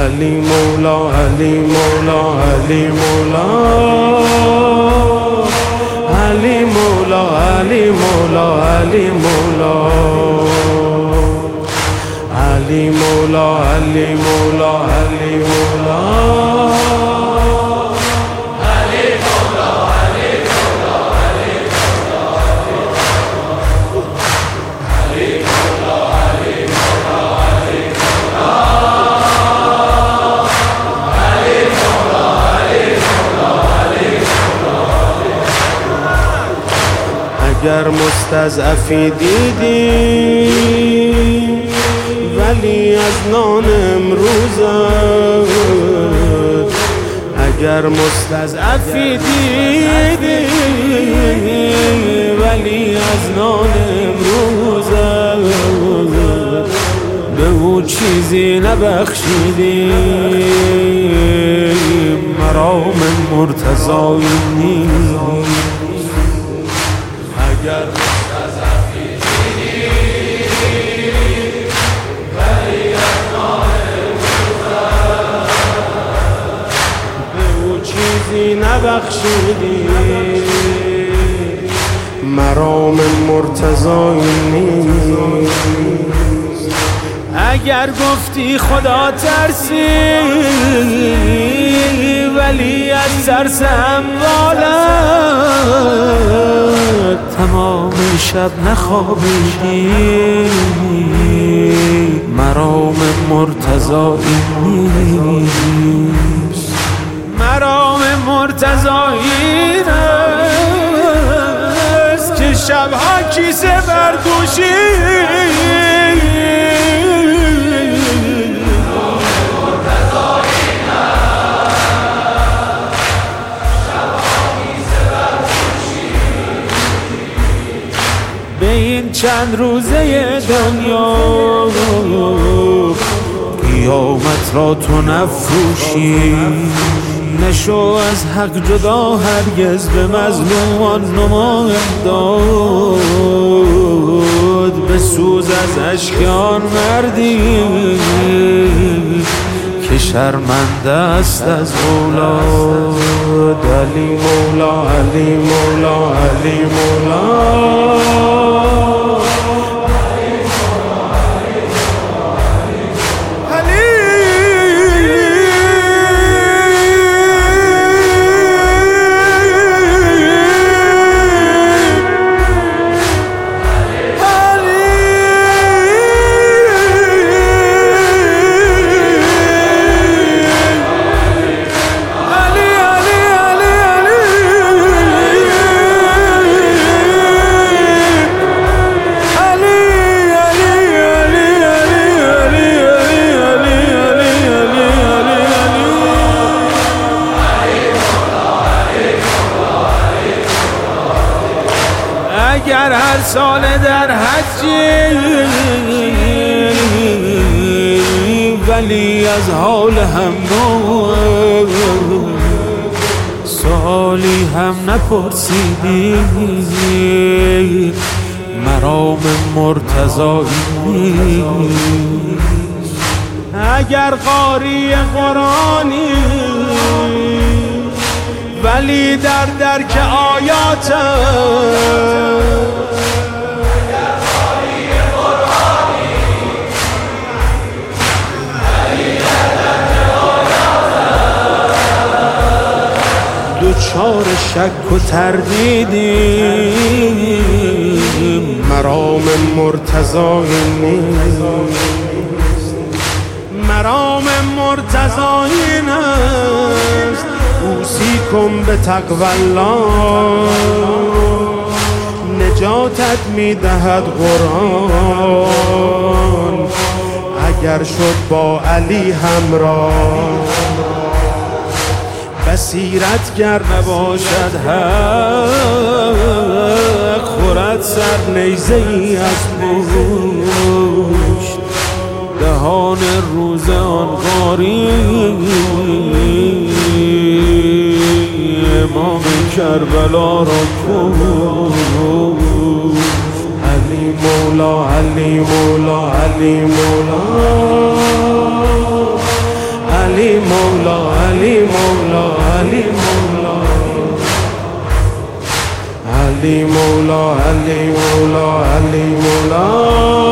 علی مولا علی مولا علی مولا علی مولا علی مولا علی مولا علی مولا علی مولا علی مولا اگر مستضعفی دیدی ولی از نان امروزت، اگر مستضعفی دیدی ولی از نان امروزت، به او چیزی نبخشیدی، مرام مرتضایی نیست. اگر مستضعفی دیدی ولی از نان امروزت، به او چیزی نبخشیدی، مرام مرتضایی نیست. اگر گفتی خدا ترسی ولی از ترس اموالت تمام شب نخوابیدی، مرام مرتضایی نیست. مرام مرتضایی نیست که شبها کیسه بردوشی، به این چند روزه دنیا قیامت را تو نفروشی. نشو از حق جدا هرگز، به مظلومان نما امداد، به سوز از اشک آن مردی که شرمنده است از اولاد. علی مولا علی مولا علی مولا اگر هر سال در حجی ولی از حال هم سالی هم نپرسیدی، مرام مرتضایی نیست. اگر قاری قرآنی ولی در درک آیات، دوچار شک و تردیدی، مرام مرتضایی نیست. مرام مرتضایی نیست. اوصیکم به تقوی الله، نجاتت میدهد قرآن. اگر شد با علی همراه، بصیرت گر نباشد حق، خورد سر نیزه ای از پشت، دهان روز آن قاری امام کربلا را کشت. علی مولا علی مولا علی مولا مولا علی مولا علی مولا علی مولا علی مولا علی مولا